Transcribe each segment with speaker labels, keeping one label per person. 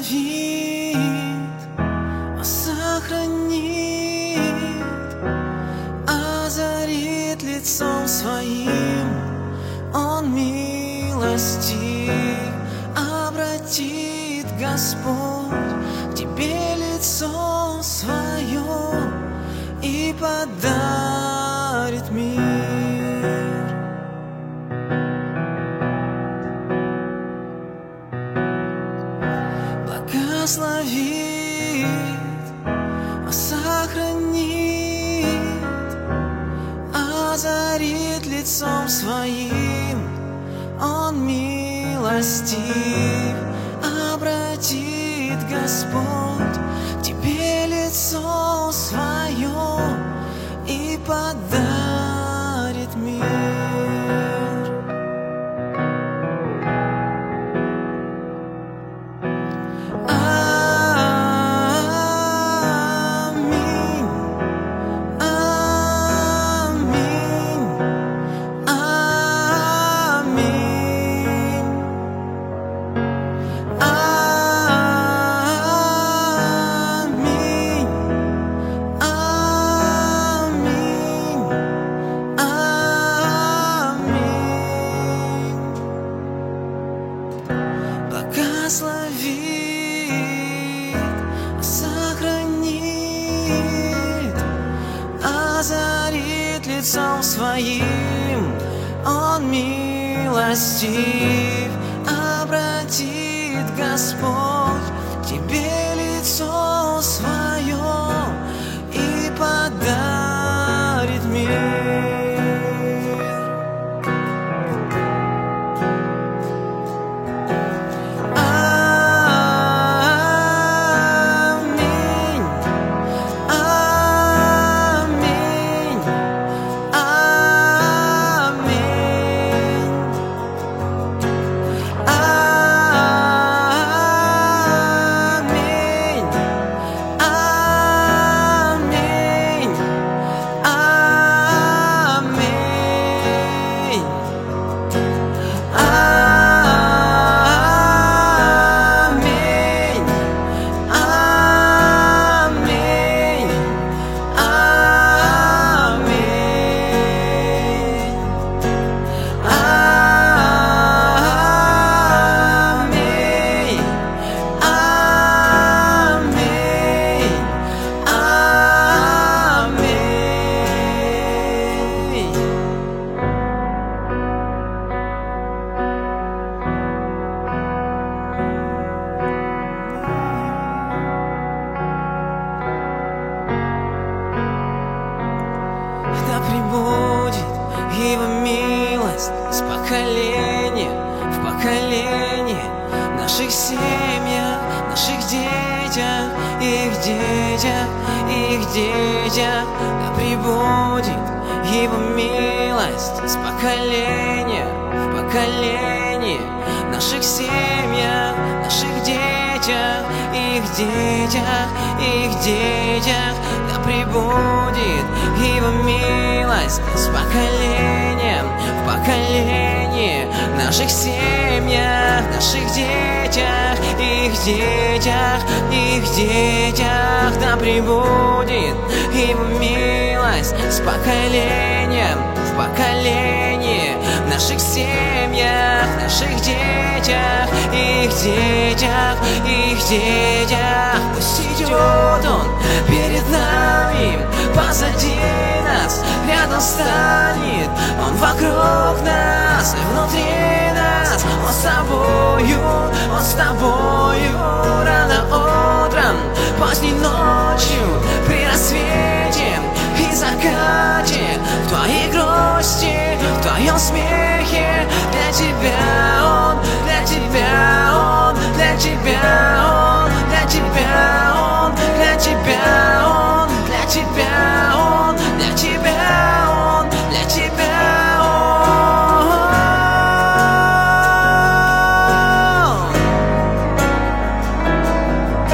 Speaker 1: сохранит, озарит лицом своим. Он милостив, обратит Господь к тебе лицо свое и подарит мир. Благословит, сохранит, озарит лицом своим. Он милостив, обратит Господь к тебе лицо свое и подарит мир. Благословит, сохранит, озарит лицом своим. Он милостив, обратит Господь к тебе лицо свое и подарит мир. Да пребудет Его милость с поколения в поколение, в наших семьях, наших детях, их детях, их детях. Да пребудет Его милость с поколения в поколение, в наших семьях, наших детях, их детях, их детях. Да пребудет Его милость с поколением в поколение, в наших семьях, наших детях, их детях, их детях. Да пребудет Его милость с поколением в поколение, в наших семьях, наших детях, их детях, их детях. Пусть идет Он перед нами, позади нас, рядом станет Он вокруг нас и внутри нас. Он с тобою, Он с тобою. Рано утром, поздней ночью, при рассвете и закате, в твоей грусти, в твоем смехе. Для тебя Он, для тебя Он, для тебя Он, для тебя Он, для тебя Он, для тебя Он, для тебя Он, для тебя Он.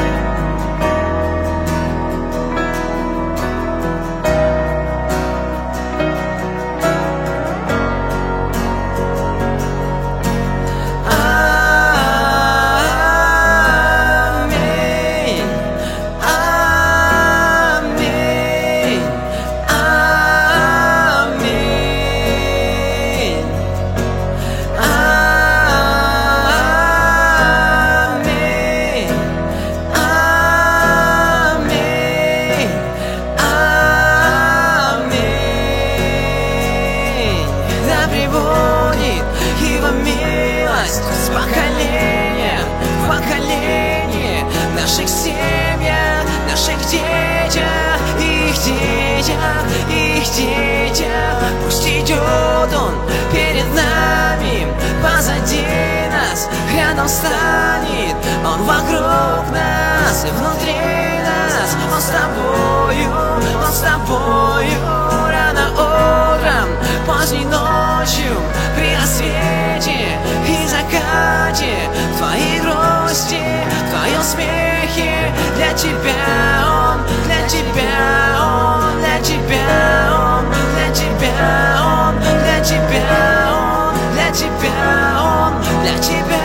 Speaker 1: наших семьях, наших детях, их детях, их детях. Пусть идет он перед нами, позади нас, рядом станет он вокруг нас и внутри нас. Он с тобою, он с тобою. Рано утром, поздней ночью, при рассвете и закате, в твоей грусти, в твоем смехе. Для тебя он, для тебя он, для тебя он, для тебя он, для тебя он, для тебя он, для тебя.